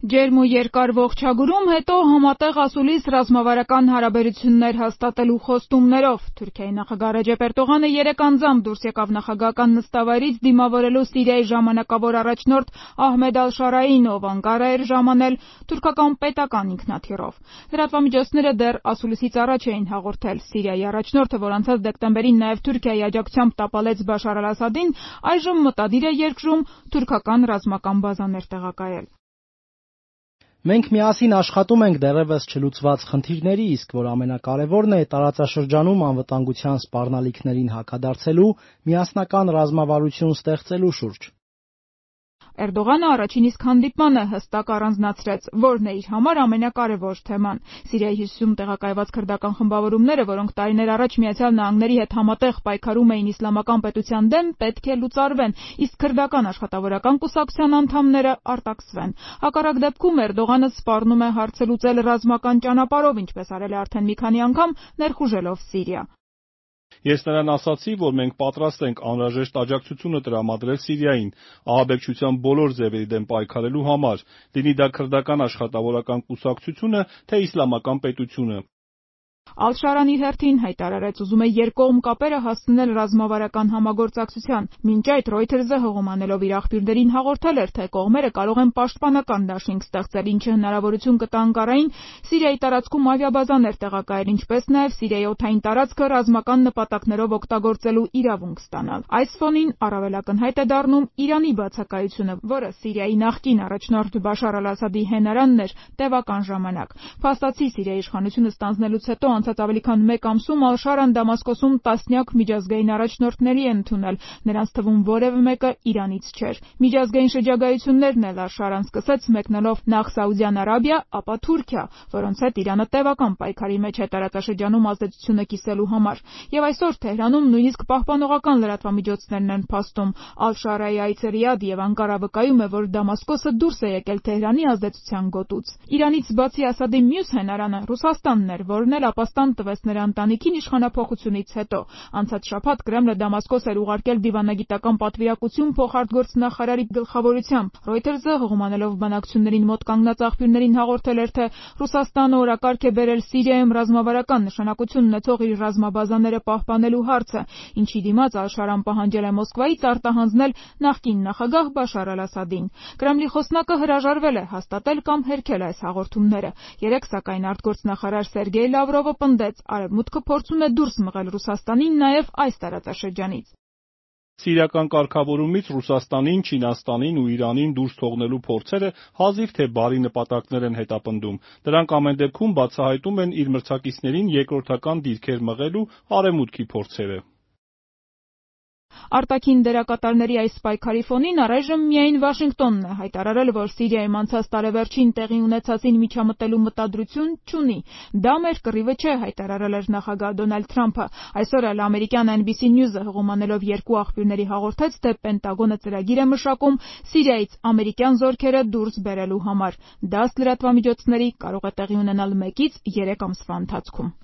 Ջերմ ու երկար ողջագուրում, հետո համատեղ ասուլիս ռազմավարական հարաբերություններ հաստատելու խոստումներով։ Թուրքիայի նախագահ Ռեջեփ Էրդողանը 3 անձամբ դուրս եկավ նախագահական նստավայրից դիմավորելու Սիրիայի ժամանակավոր առաջնորդ Ահմեդ Ալ-Շարային, ով Անկարա էր ժամանել թուրքական պետական ինքնաթիռով։ Լրատվամիջոցները դեռ ասուլիսից առաջ էին հաղորդել Սիրիայի առաջնորդը, որ անցած դեկտեմբերին նաև Թուրքիայի աջակցությամբ տապալեց Բաշար Ալ-Ասադին, այժմ մտադիր է երկրում թուրքական ռազմական բազաներ տեղակայել։ Մենք միասին աշխատում ենք դեռևս չլուծված խնդիրների, իսկ որ ամենակարևորն է տարածաշրջանում անվտանգության սպառնալիքներին հակադարձելու միասնական ռազմավարություն ստեղծելու շուրջ։ Էրդողանը առաջին իսկ հանդիպմանը հստակ առանձնացրեց, որն է իր համար ամենակարևոր թեման։ Սիրիայի հյուսիսում տեղակայված քրդական խմբավորումները, որոնք տարիներ առաջ Միացյալ Նահանգների հետ համատեղ պայքարում էին իսլամական պետության դեմ, պետք է լուծարվեն, իսկ քրդական աշխատավորական կուսակցության անդամները արտաքսվեն։ Հակառակ դեպքում Էրդողանը սպառնում է հարցը լուծել ռազմական ճանապարհով, ինչպես արել է արդեն մի քանի անգամ, ներխուժելով Սիրիա։ Ես նրան ասացի, որ մենք պատրաստ ենք անհրաժեշտ աջակցությունը տրամադրել Սիրիային ահաբեկչության բոլոր ձևերի դեմ պայքարելու համար, լինի դա քրդական աշխատավորական կուսակցությունը, թե իսլամական պետությունը։ Ալ-Շարան իր հերթին հայտարարեց, ուզում է երկկողմ կապերը հասցնել ռազմավարական համագործակցության։ Մինչ այդ Reuters-ը հողոմանելով իր աղբյուրներին հաղորդել էր, թե կողմերը կարող են պաշտպանական դաշինք ստեղծել, ինչը հնարավորություն կտա Անկարային Սիրիայի տարածքում ավիաբազաներ տեղակայել, ինչպես նաև Սիրիայի օդային տարածքը ռազմական նպատակներով օգտագործելու իրավունք ստանալ։ Այս ֆոնին առավել ակնհայտ է դառնում Իրանի բացակայությունը, որը Սիրիայի նախկին առաջնորդ Բաշար Ալ-Ասադի հենարանն էր տևական ժամանակ։ Փաստացի Սիրիայի իշխանությունը ստանձնելուց հետո անցած ավելի քան 1 ամսում Ալ-Շարան Դամասկոսում տասնյակ միջազգային առաջնորդների է ընդունել, նրանց թվում որևէ մեկը Իրանից չէր։ Միջազգային շրջագայություններն էլ Ալ-Շարան սկսեց մեկնելով նախ Սաուդյան Արաբիա, ապա Թուրքիա, որոնց հետ Իրանը տևական պայքարի մեջ է տարածաշրջանում ազդեցությունը կիսելու համար։ Եվ այսօր Թեհրանում նույնիսկ պահպանողական լրատվամիջոցներն են փաստում։ Ալ-Շարայի այցը Ռիադ եւ Անկարա վկայում է, որ Դամասկոսը դուրս է եկել Թեհրանի ազդեցության գոտուց։ Իրանից բացի Ասադի մյուս հենարանը Ռուսաստանն էր, որն էլ ապաստան տվեց նրա ընտանիքին իշխանափոխությունից հետո։ Անցած շաբաթ Կրեմլը Դամասկոս էր ուղարկել դիվանագիտական պատվիրակություն փոխարտգործնախարարի գլխավորությամբ։ Reuters-ը հողոմանելով բանակցություններին մոտ կանգնած աղբյուրներին հաղորդել էր, թե Ռուսաստանը օրակարգ է բերել Սիրիայում ռազմավարական նշանակություն ունեցող իր ռազմաբազաները պահպանելու հարցը, ինչի դիմաց Ալ-Շարան պահանջել է Մոսկվայից արտահանձնել նախկին նախագահ Բաշար Ալ-Ասադին։ Կրեմլի խոսնակը հրաժարվել է հաստատել կամ հերքել այս հաղորդումները։ Երեկ սակայն արտգործնախարար Սերգեյ Լավրովը պնդեց, Արևմուտքը փորձում է դուրս մղել Ռուսաստանին նաև այս տարածաշրջանից։ Սիրիական կարգավորումից Ռուսաստանին, Չինաստանին ու Իրանին դուրս թողնելու փորձերը հազիվ թե բարի նպատակներ են հետապնդում։ Դրանք ամեն դեպքում բացահայտում են իր մրցակիցներին երկրորդական դիրքեր մղելու Արևմուտքի փորձերը։ Արտաքին դերակատարների այս պայքարի ֆոնին առայժմ միայն Վաշինգտոնն է հայտարարել, որ Սիրիայում անցած տարեվերջին տեղի ունեցածին միջամտելու մտադրություն չունի։ Դա մեր կռիվը չէ, հայտարարել էր նախագահ Դոնալդ Թրամփը։ Այսօր էլ ամերիկյան NBC News-ը հողոմանելով երկու աղբյուրների հաղորդեց, թե Պենտագոնը ծրագիր է մշակում Սիրիայից ամերիկյան զորքերը դուրս բերելու համար։ Դա ըստ լրատվամիջոցների կարող է տեղի ունենալ 1-ից 3 ամսվա ընթացքում։